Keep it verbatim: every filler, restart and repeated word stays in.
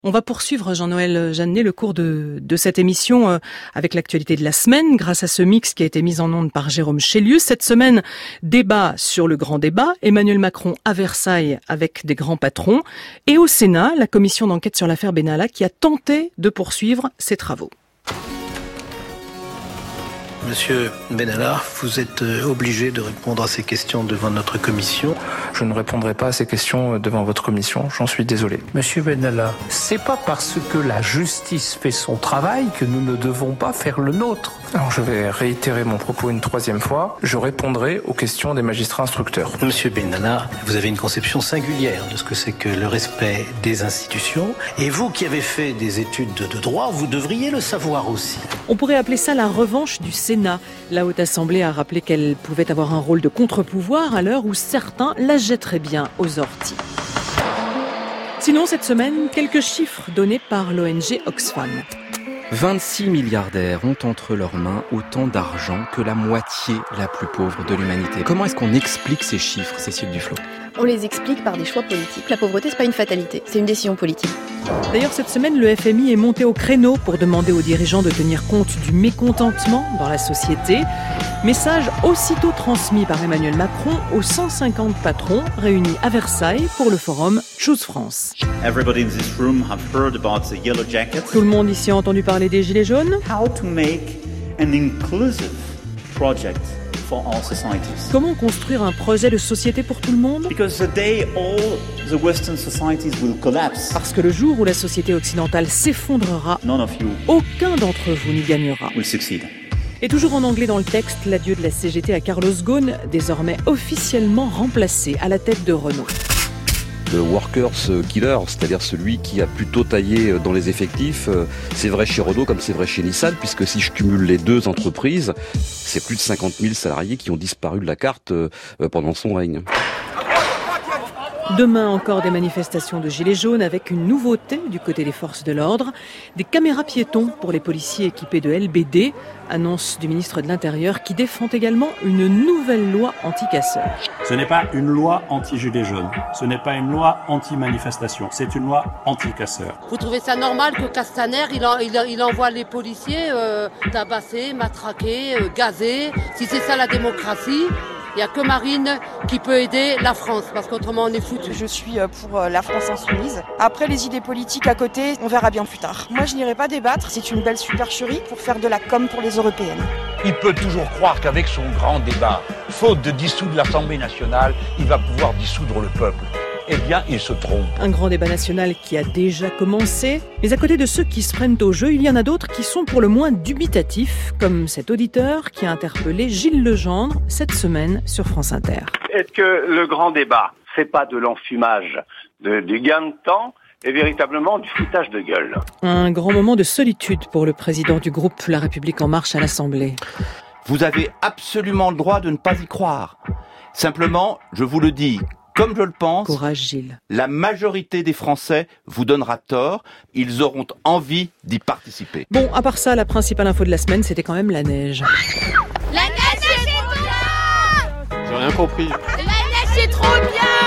On va poursuivre, Jean-Noël Jeannet, le cours de, de cette émission euh, avec l'actualité de la semaine, grâce à ce mix qui a été mis en onde par Jérôme Chélius. Cette semaine, débat sur le grand débat. Emmanuel Macron à Versailles avec des grands patrons. Et au Sénat, la commission d'enquête sur l'affaire Benalla qui a tenté de poursuivre ses travaux. Monsieur Benalla, vous êtes obligé de répondre à ces questions devant notre commission. Je ne répondrai pas à ces questions devant votre commission, j'en suis désolé. Monsieur Benalla, c'est pas parce que la justice fait son travail que nous ne devons pas faire le nôtre. Alors je vais réitérer mon propos une troisième fois. Je répondrai aux questions des magistrats instructeurs. Monsieur Benalla, vous avez une conception singulière de ce que c'est que le respect des institutions. Et vous qui avez fait des études de droit, vous devriez le savoir aussi. On pourrait appeler ça la revanche du Sénat. La Haute Assemblée a rappelé qu'elle pouvait avoir un rôle de contre-pouvoir à l'heure où certains la jetteraient bien aux orties. Sinon, cette semaine, quelques chiffres donnés par l'O N G Oxfam. vingt-six milliardaires ont entre leurs mains autant d'argent que la moitié la plus pauvre de l'humanité. Comment est-ce qu'on explique ces chiffres, Cécile Duflot ? On les explique par des choix politiques. La pauvreté, c'est pas une fatalité, c'est une décision politique. D'ailleurs, cette semaine, le F M I est monté au créneau pour demander aux dirigeants de tenir compte du mécontentement dans la société. Message aussitôt transmis par Emmanuel Macron aux cent cinquante patrons réunis à Versailles pour le forum Choose France. Everybody in this room have heard about the yellow jackets. Tout le monde ici a entendu parler des Gilets jaunes. How to make an inclusive project for all societies. Comment construire un projet de société pour tout le monde ? Because the day all the Western societies will collapse, Parce que le jour où la société occidentale s'effondrera, none of you aucun d'entre vous n'y gagnera. will succeed. Et toujours en anglais dans le texte, l'adieu de la C G T à Carlos Ghosn, désormais officiellement remplacé à la tête de Renault. Le workers killer, c'est-à-dire celui qui a plutôt taillé dans les effectifs, c'est vrai chez Renault comme c'est vrai chez Nissan, puisque si je cumule les deux entreprises, c'est plus de cinquante mille salariés qui ont disparu de la carte pendant son règne. Demain, encore des manifestations de gilets jaunes avec une nouveauté du côté des forces de l'ordre. Des caméras piétons pour les policiers équipés de L B D. Annonce du ministre de l'Intérieur qui défend également une nouvelle loi anti-casseurs. Ce n'est pas une loi anti-gilets jaunes. Ce n'est pas une loi anti-manifestation. C'est une loi anti-casseurs. Vous trouvez ça normal que Castaner, il, en, il, il envoie les policiers euh, tabasser, matraquer, euh, gazer ? Si c'est ça la démocratie, il n'y a que Marine qui peut aider la France, parce qu'autrement on est foutu. Je suis pour la France insoumise. Après les idées politiques à côté, on verra bien plus tard. Moi je n'irai pas débattre, c'est une belle supercherie pour faire de la com pour les européennes. Il peut toujours croire qu'avec son grand débat, faute de dissoudre l'Assemblée nationale, il va pouvoir dissoudre le peuple. Eh bien, il se trompe. Un grand débat national qui a déjà commencé. Mais à côté de ceux qui se prennent au jeu, il y en a d'autres qui sont pour le moins dubitatifs, comme cet auditeur qui a interpellé Gilles Legendre cette semaine sur France Inter. Est-ce que le grand débat, c'est pas de l'enfumage, de, du gain de temps et véritablement du foutage de gueule ? Un grand moment de solitude pour le président du groupe La République En Marche à l'Assemblée. Vous avez absolument le droit de ne pas y croire. Simplement, je vous le dis, comme je le pense, courage Gilles. La majorité des Français vous donnera tort. Ils auront envie d'y participer. Bon, à part ça, la principale info de la semaine, c'était quand même la neige. La neige, c'est trop bien ! J'ai rien compris. La neige, c'est trop bien !